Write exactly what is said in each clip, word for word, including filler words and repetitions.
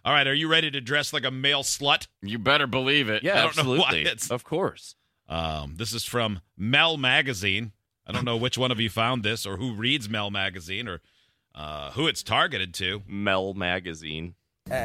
All right, are you ready to dress like a male slut? You better believe it. Yeah, I don't absolutely. know why it's- Of course. Um, this is from Mel Magazine. I don't know which one of you found this or who reads Mel Magazine or uh, who it's targeted to. Mel Magazine. But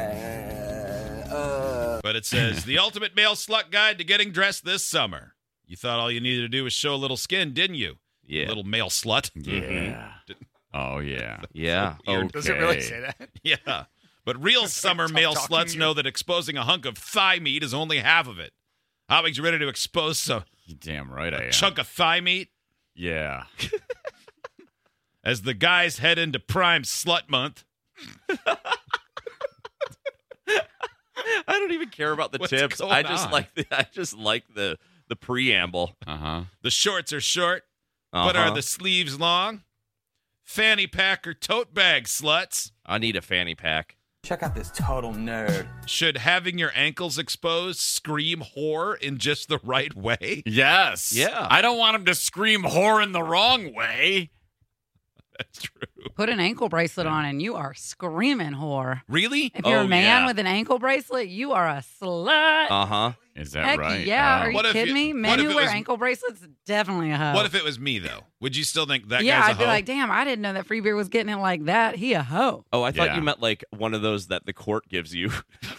it says, the ultimate male slut guide to getting dressed this summer. You thought all you needed to do was show a little skin, didn't you? Yeah. Little male slut. Yeah. Oh, yeah. Yeah. Weird. Okay. Does it really say that? Yeah. But real summer tough male talking sluts to you. know that exposing a hunk of thigh meat is only half of it. Hot Wings ready to expose a You damn right I am. chunk of thigh meat Yeah. as the guys head into prime slut month. I don't even care about the What's tips. going I just on? like the I just like the the preamble. Uh-huh. The shorts are short, but Uh-huh. are the sleeves long? Fanny pack or tote bag sluts? I need a fanny pack. Check out this total nerd. Should having your ankles exposed scream whore in just the right way? Yes. Yeah. I don't want him to scream whore in the wrong way. That's true. Put an ankle bracelet on and you are screaming whore. Really? If you're Oh, a man yeah. with an ankle bracelet, you are a slut. Uh-huh. Is that Heck right? yeah. Oh. Are you What if kidding you- me? what Men if who it wear was- ankle bracelets, definitely a hoe. What if it was me, though? Would you still think that yeah, guy's a I'd be hoe? like, damn, I didn't know that Free Beer was getting it like that. He a hoe. Oh, I thought Yeah. you meant like one of those that the court gives you.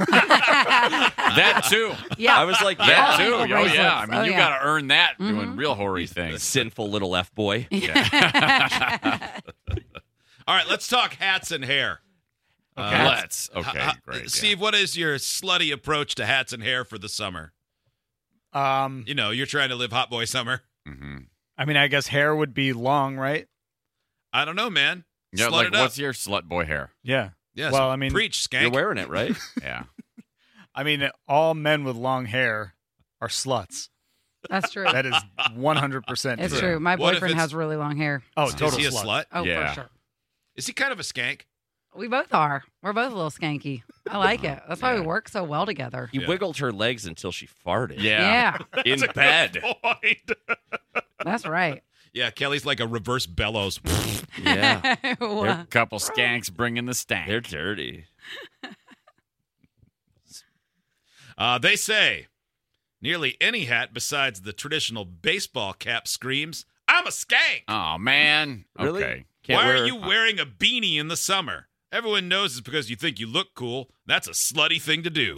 That too. Yeah. I was like, All That yeah, too. ankle Oh, yeah. I bracelets. mean, Oh, you yeah. got to earn that doing Mhm. real hoary things. sinful little F boy. All right, let's talk hats and hair. Okay. Let's. Okay, H- h- great. yeah. Steve, what is your slutty approach to hats and hair for the summer? Um, You know, you're trying to live hot boy summer. Mhm. I mean, I guess hair would be long, right? I don't know, man. Yeah, Slut like, it up. what's your slut boy hair? Yeah. Yes. Well, I mean, preach, skank. You're wearing it, right? Yeah. I mean, all men with long hair are sluts. That's true. That is one hundred percent It's true. true. My What if boyfriend it's- has really long hair. Oh, Is total he a slut. slut? Oh, Yeah. for sure. Is he kind of a skank? We both are. We're both a little skanky. I like it. That's why we Yeah. work so well together. He Yeah. wiggled her legs until she farted. Yeah. Yeah, In bed. Point. that's right. Yeah, Kelly's like a reverse bellows. Yeah. Well, Couple skanks bringing the stank. They're dirty. Uh, they say nearly any hat besides the traditional baseball cap screams, I'm a skank. Oh, man. Really? Okay. Can't Why wear- are you wearing a beanie in the summer? Everyone knows it's because you think you look cool. That's a slutty thing to do.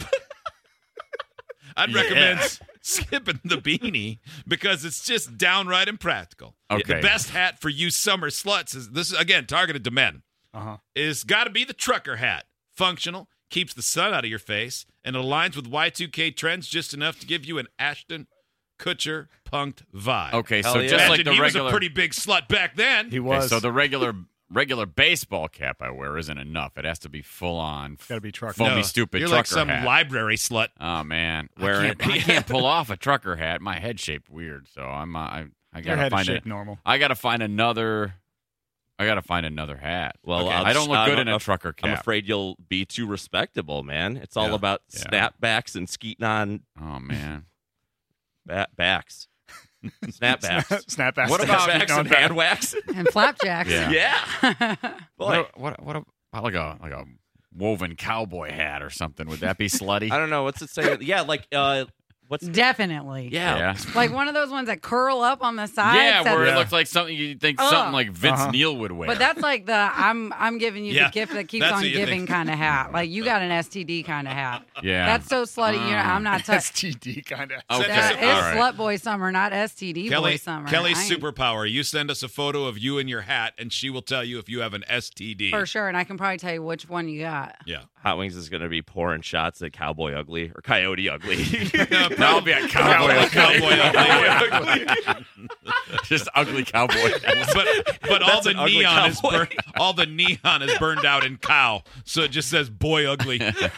I'd Yeah. recommend s- skipping the beanie because it's just downright impractical. Okay. The best hat for you summer sluts is this is again targeted to men. Uh-huh. Is got to be the trucker hat. Functional, keeps the sun out of your face, and aligns with Y two K trends just enough to give you an Ashton Kutcher punked vibe. Okay, Hell so yeah. just Imagine like the he regular. was a pretty big slut back then. He Okay, was. so the regular regular baseball cap I wear isn't enough. It has to be full on. Gotta be trucker. Foamy, No, stupid You're trucker like some hat. library slut. Oh man, Wearing I can't, it. I can't pull off a trucker hat. My head shaped weird, so I'm uh, I I Your gotta head is find shaped it. normal. I gotta find another. I gotta find another hat. Well, Okay. I'll I don't look just- good I'm in a af- trucker cap. I'm afraid you'll be too respectable, man. It's all Yeah. about Yeah. snapbacks and skeeting on Oh man. ba- backs. Snapbacks. Snapbacks. What about- Snapbacks on and back. hand wax. and flapjacks. Yeah. Yeah. Boy, What, what what about like a like a woven cowboy hat or something? Would that be slutty? I don't know what's it say. Yeah, like uh, what's Definitely. yeah. Yeah. Like one of those ones that curl up on the side. Yeah, where it Yeah. looks like something you think Ugh. something like Vince Uh-huh. Neil would wear. But that's like the I'm I'm giving you Yeah, the gift that keeps that's on what you giving think. kind of hat. Like you got an S T D kind of hat. yeah. That's so slutty. You're, I'm not touching. S T D kind of. Okay. That All is right. slut boy summer, not S T D Kelly, boy summer. Kelly's I ain't- superpower. You send us a photo of you and your hat, and she will tell you if you have an S T D. for sure, and I can probably tell you which one you got. Yeah. Hot Wings is going to be pouring shots at Cowboy Ugly or Coyote Ugly. No, No, I'll be a cowboy. Cowboy ugly. Just ugly cowboy. but but all That's the an ugly neon is cowboy. burned, all the neon is burned out in cow, so it just says boy ugly.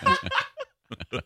All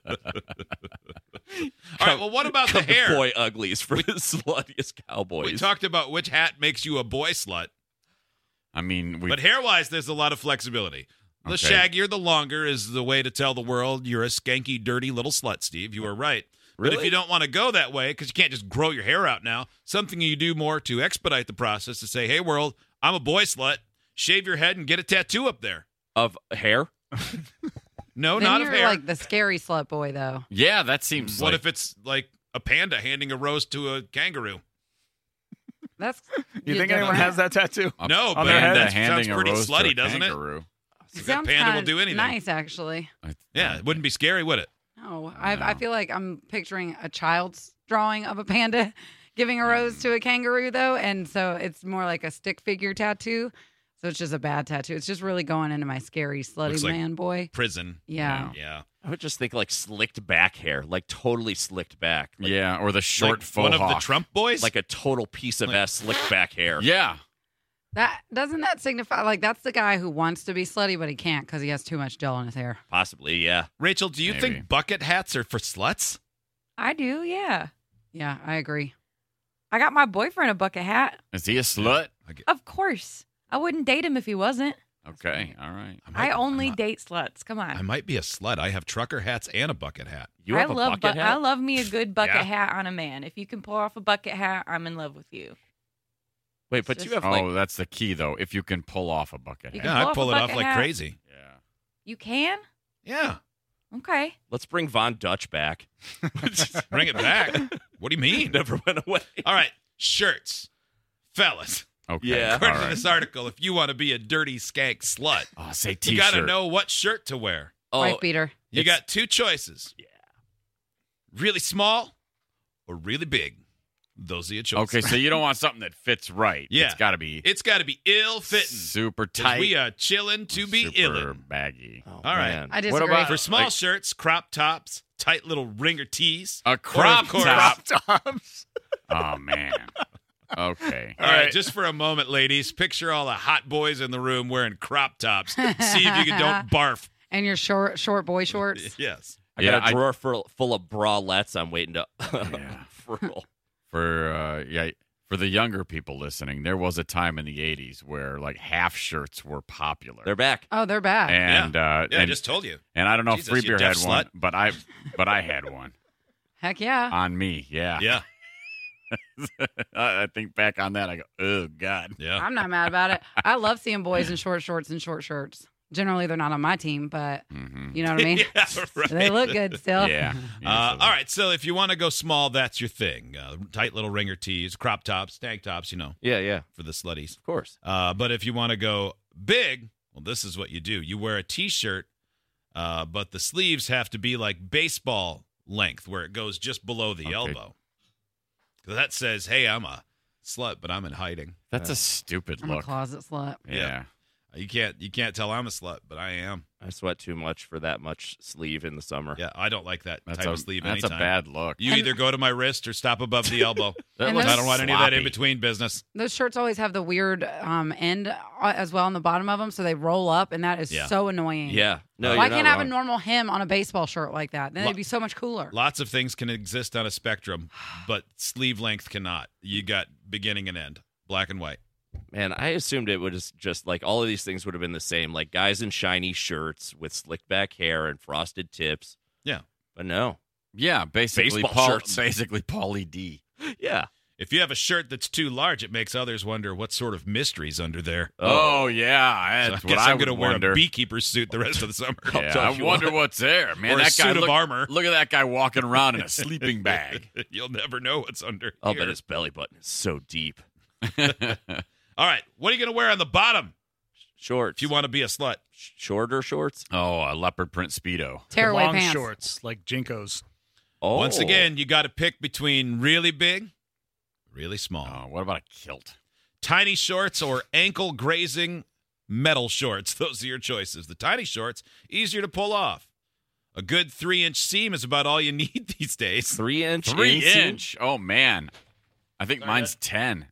right. Well, what about the hair? Boy Uglies for the sluttiest cowboys. We talked about which hat makes you a boy slut, I mean, we but hair-wise, there's a lot of flexibility. The Okay. shaggier, the longer is the way to tell the world you're a skanky, dirty little slut, Steve. You were right. But if Really? you don't want to go that way, because you can't just grow your hair out now, something you do more to expedite the process is say, hey, world, I'm a boy slut. Shave your head and get a tattoo up there. of hair. No, then not you're of hair. like the scary slut boy, though. Yeah, that seems What like if it's like a panda handing a rose to a kangaroo? That's You think different. anyone has that tattoo? a No, On but their head? that handing sounds a pretty rose to slutty, a doesn't it? kangaroo. That Sounds panda will kinda do anything. Nice, actually. I- Yeah, it wouldn't be scary, would it? No, I, No. I feel like I'm picturing a child's drawing of a panda giving a rose to a kangaroo, though, and so it's more like a stick figure tattoo. So it's just a bad tattoo. It's just really going into my scary slutty Looks like- man boy. Prison. Yeah. Yeah. I would just think like slicked back hair, like totally slicked back. Like, yeah, or the short Like faux one of the hawk. Trump boys? like a total piece of Like- S slicked back hair. Yeah. That doesn't that signify like that's the guy who wants to be slutty but he can't because he has too much gel in his hair. Possibly, yeah. Rachel, do you Maybe. think bucket hats are for sluts? I do, yeah. Yeah, I agree. I got my boyfriend a bucket hat. Is he a slut? Of course. I wouldn't date him if he wasn't. Okay, all right. might- I only might- date sluts. Come on. I might be a slut. I have trucker hats and a bucket hat. You I have a love bucket bu- hat? I love me a good bucket Yeah. hat on a man. If you can pull off a bucket hat, I'm in love with you. Wait, but It's you just- have like Oh, that's the key, though. If you can pull off a bucket You hat. can Yeah, pull I off pull a it off bucket like hat. crazy. Yeah. You can? Yeah. Okay. let's bring Von Dutch back. Bring it back. What do you mean? Never went away. All right, shirts. Fellas, Okay. Yeah. All according to right. this article, if you want to be a dirty skank slut, Oh, say you t-shirt. got to know what shirt to wear. Oh, Wife beater. You It's- got two choices. Yeah. Really small or really big. Those are your choices. Okay, so you don't want something that fits right. Yeah. It's got to be It's got to be ill fitting. super 'Cause tight. we are chilling to be super illin'. baggy. Oh, All right. man. I disagree. What about For small like, shirts, crop tops, tight little ringer tees. a crop course- top? Tops. Oh man. Okay. All right, right. just for a moment, ladies, picture all the hot boys in the room wearing crop tops. See if you can don't barf. And your short short boy shorts. Yes. I Yeah, got a I- drawer full, full of bralettes I'm waiting to Yeah. frill. For uh, yeah, for the younger people listening, there was a time in the eighties where like half shirts were popular. They're back. Oh, they're back. and uh, Yeah, I and, just told you. and I don't know Jesus, if Free you Beer deaf had one, slut. but I but I had one Heck yeah. on me. Yeah. Yeah. I I think back on that, I go, oh god. Yeah. I'm not mad about it. I love seeing boys in short shorts and short shirts. Generally, they're not on my team, but Mm-hmm. you know what I mean? yeah, right. They look good still. Yeah. Uh, all right, so if you want to go small, that's your thing. Uh, tight little ringer tees, crop tops, tank tops, you know, Yeah, yeah, for the slutties. of course. Uh, but if you want to go big, well, this is what you do. You wear a T-shirt, uh, but the sleeves have to be like baseball length, where it goes just below the Okay. elbow. 'Cause that says, hey, I'm a slut, but I'm in hiding. That's a stupid I'm a look. closet slut. Yeah. Yeah. You can't you can't tell I'm a slut, but I am. I sweat too much for that much sleeve in the summer. Yeah, I don't like that That's type a of sleeve that's anytime. a bad look. You either go to my wrist or stop above the elbow. That And looks those- I don't want any of that in sloppy. between business. Those shirts always have the weird um, end uh, as well on the bottom of them, so they roll up, and that is Yeah. so annoying. Yeah. No, Why you're can't not I have a wrong. normal hem on a baseball shirt like that? Then Lo- it'd be so much cooler. Lots of things can exist on a spectrum, but sleeve length cannot. You got beginning and end, black and white. Man, I assumed it would just, just like all of these things would have been the same, like guys in shiny shirts with slicked back hair and frosted tips. Yeah. But no. Yeah, basically Baseball Paul, shirts. basically Paulie D. Yeah. If you have a shirt that's too large, it makes others wonder what sort of mystery's under there. Oh, yeah, So that's I what guess I I'm would going to wear wonder. a beekeeper's suit the rest of the summer. Yeah, tell I you wonder what. what's there, man. Or a that guy suit of look, armor. Look at that guy walking around in a sleeping bag. You'll never know what's under I'll here. bet his belly button is so deep. All right, what are you going to wear on the bottom Shorts. if you want to be a slut? Sh- shorter shorts. Oh, a leopard print speedo. Tearaway Long pants. shorts like Jinkos. Oh. Once again, you got to pick between really big, really small. Oh, what about a kilt? Tiny shorts or ankle grazing metal shorts. Those are your choices. The tiny shorts, easier to pull off. A good three inch seam is about all you need these days. three inch. Three inseam? inch. Oh man, I think mine's ten.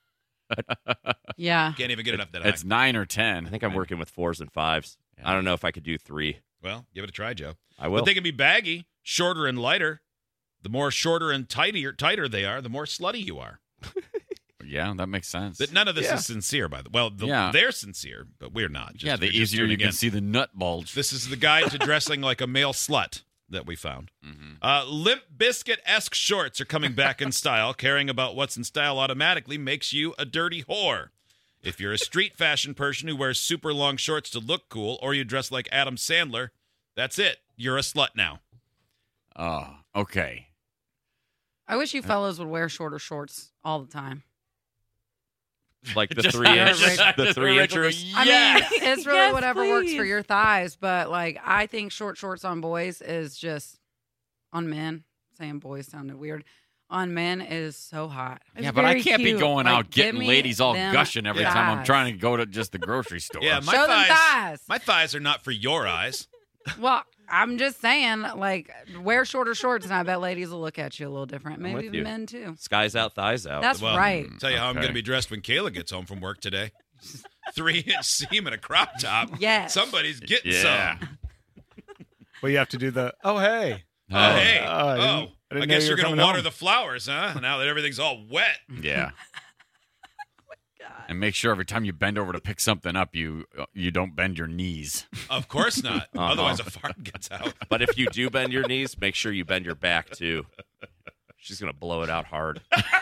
Yeah. Can't even get it up that It's high. nine or ten. I think I'm working with fours and fives. Yeah. I don't know if I could do three. Well, give it a try, Joe. I will. But they can be baggy, shorter and lighter. The more shorter and tighter, tighter they are, the more slutty you are. Yeah, that makes sense. But none of this Yeah. is sincere, by the way. Well, the, Yeah. they're sincere, but we're not. Just- yeah, the we're just easier doing you it can again. see the nut bulge. This is the guide to dressing like a male slut that we found. Mhm. Uh, Limp Biscuit-esque shorts are coming back in style. Caring about what's in style automatically makes you a dirty whore. If you're a street fashion person who wears super long shorts to look cool, or you dress like Adam Sandler, That's it. You're a slut now. Oh, okay. I wish you fellows would wear shorter shorts all the time. Like the Just- three inch, just- the just three Rachel inchers. goes, I Yes! mean, it's really Yes, whatever works for please. your thighs, but like I think short shorts on boys is just on men. Saying boys sounded weird. On men is so hot. It's Yeah, but I very can't be cute. going Like, out give getting me ladies all them gushing every time I'm thighs. trying to go to just the grocery store. Yeah, my Show them thighs. thighs. My thighs are not for your eyes. Well, I'm just saying, like, wear shorter shorts, and I bet ladies will look at you a little different. I'm Maybe with you. men too. Skies out, thighs out. That's Well, right. Tell you how I'm Okay. going to be dressed when Kayla gets home from work today. Three inch seam and a crop top. Yes. Somebody's getting Yeah. some. Well, you have to do the, oh, hey. Oh, hey. Oh, I didn't- oh, I I, didn't know guess you you're were going to coming water home. the flowers, huh? Now that everything's all wet. Yeah. God. And make sure every time you bend over to pick something up, you you don't bend your knees. Of course not. Uh-huh. Otherwise, a fart gets out. But if you do bend your knees, make sure you bend your back too. She's gonna blow it out hard.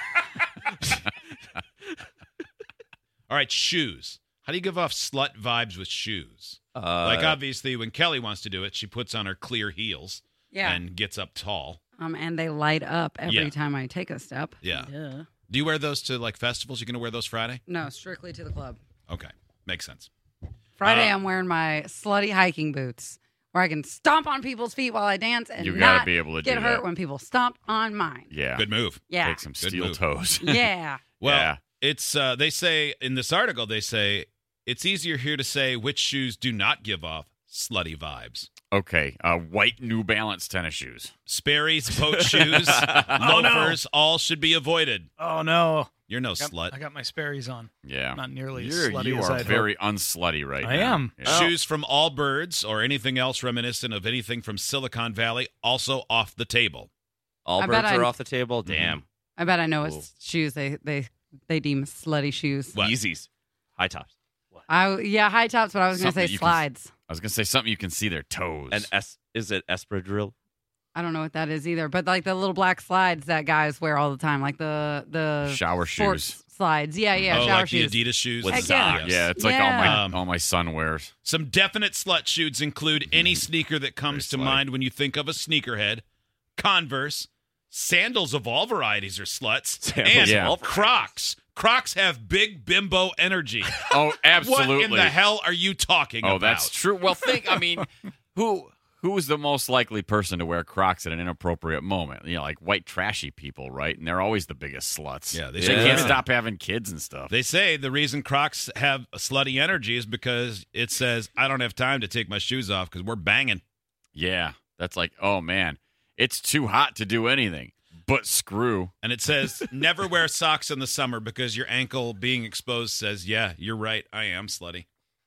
All right, shoes. How do you give off slut vibes with shoes? Uh, Like, obviously, when Kelly wants to do it, she puts on her clear heels Yeah. and gets up tall. Um, and they light up every Yeah. time I take a step. Yeah. Duh. Do you wear those to, like, festivals? You going to wear those Friday? No, strictly to the club. Okay. Makes sense. Friday, Uh, I'm wearing my slutty hiking boots, where I can stomp on people's feet while I dance and You gotta not be able to get do hurt that. when people stomp on mine. Yeah. Good move. Yeah. Take some Good steel move. toes. Yeah. Well, Yeah. it's, uh, they say, in this article, they say, it's easier here to say which shoes do not give off slutty vibes. Okay. Uh, white New Balance tennis shoes. Sperry's, boat shoes, Oh, no. loafers, all should be avoided. Oh, no. You're no I got, slut. I got my Sperry's on. Yeah. Not nearly as You're, slutty you as are I'd very unslutty right I now. am. Yeah. Shoes from Allbirds or anything else reminiscent of anything from Silicon Valley, also off the table. all I birds bet are I- off the table. Damn. I bet I know what Cool. shoes they, they, they deem slutty shoes. What? Yeezys, high tops, I yeah, high tops, but I was going to Something say you can- slides. I was going to say something you can see their toes. and es- is it Espadrille? I don't know what that is either, but like the little black slides that guys wear all the time, like the the Shower sports shoes. slides. Yeah, yeah, oh, shower like shoes. the Adidas shoes With and Heck yeah. stuff. Yeah, it's like all my Yeah. Um, all my son wears. Some definite slut shoes include any sneaker that comes to Very slutty. mind when you think of a sneakerhead. Converse, sandals of all varieties are sluts, Sandals and of all Crocs. Crocs have big bimbo energy. Oh, absolutely. What in the hell are you talking Oh, about? that's true. Well, think. I mean, who who's the most likely person to wear Crocs at an inappropriate moment? You know, like white trashy people, right? And they're always the biggest sluts. Yeah, they they should Yeah. can't keep it. stop having kids and stuff. They say the reason Crocs have a slutty energy is because it says, I don't have time to take my shoes off because we're banging. Yeah, that's like, oh man, it's too hot to do anything but screw. And it says, never wear socks in the summer because your ankle being exposed says, yeah, you're right. I am slutty.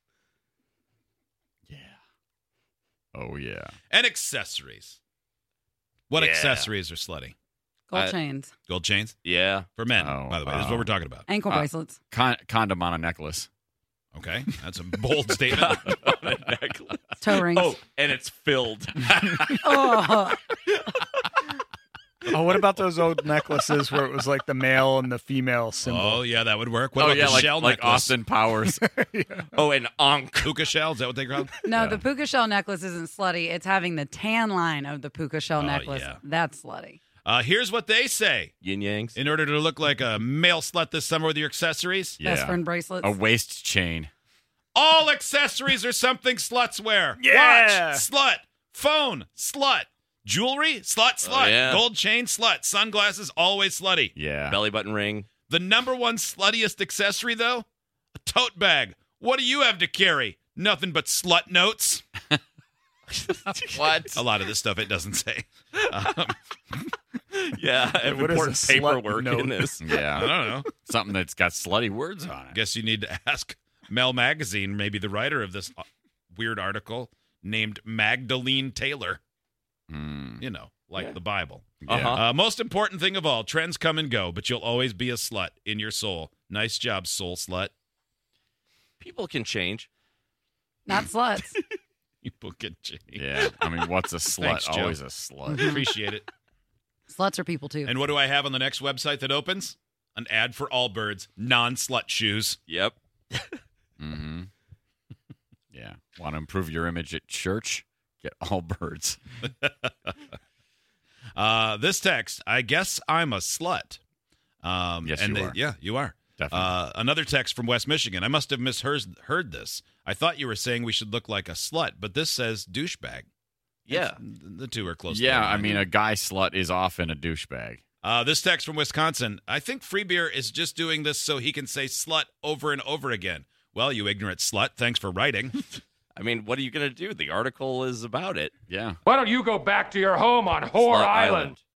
Yeah. Oh yeah. And accessories. What Yeah. accessories are slutty? Gold I- chains, Gold chains? Yeah. For men, Oh, by the way. This is oh. what we're talking about. ankle Uh, bracelets. Con- condom on a necklace. Okay. That's a bold statement. A necklace. Toe rings. Oh, and it's filled. Oh. Oh, what about those old necklaces where it was like the male and the female symbol? Oh, yeah, that would work. What oh about yeah, the like, shell like necklace? Austin Powers. Oh, and Ankh. Puka shell? Is that what they call it? No, Yeah. the puka shell necklace isn't slutty. It's having the tan line of the puka shell Oh, necklace. yeah. That's slutty. Uh, here's what they say. Yin Yangs. In order to look like a male slut this summer with your accessories, Yeah. Best friend bracelets. A waist chain. all accessories are something sluts wear. Yeah. Watch, slut. Phone, slut. Jewelry, slut, slut. Oh, yeah. Gold chain, slut. Sunglasses, always slutty. Yeah. Belly button ring. The number one sluttiest accessory, though? A tote bag. What do you have to carry? Nothing but slut notes. What? A lot of this stuff it doesn't say. Um, Yeah, and What is a important slut paperwork note? in this. I Yeah. don't know. Something that's got slutty words on it. Guess you need to ask Mel Magazine, maybe the writer of this uh, weird article named Magdalene Taylor. Mm. You know, like Yeah. the Bible. Yeah. Uh-huh. Uh, most important thing of all, trends come and go, but you'll always be a slut in your soul. Nice job, soul slut. People can change. Not sluts. People can change. Yeah. I mean, what's a slut? Thanks, Joe. Always a slut. Appreciate it. Sluts are people too. And what do I have on the next website that opens? An ad for Allbirds, non-slut shoes. Yep. Mm-hmm. Yeah. Want to improve your image at church? Get all birds. Uh, this text, I guess I'm a slut. Um, Yes, and you they- are. Yeah, you are. Definitely. Uh, another text from West Michigan. I must have misheard heard this. I thought you were saying we should look like a slut, but this says douchebag. Yeah. The two are close. yeah, together. I mean, a guy slut is often a douchebag. Uh, this text from Wisconsin. I think Free Beer is just doing this so he can say slut over and over again. Well, you ignorant slut. Thanks for writing. I mean, what are you going to do? The article is about it. Yeah. Why don't you go back to your home on Whore Slut Island? Island.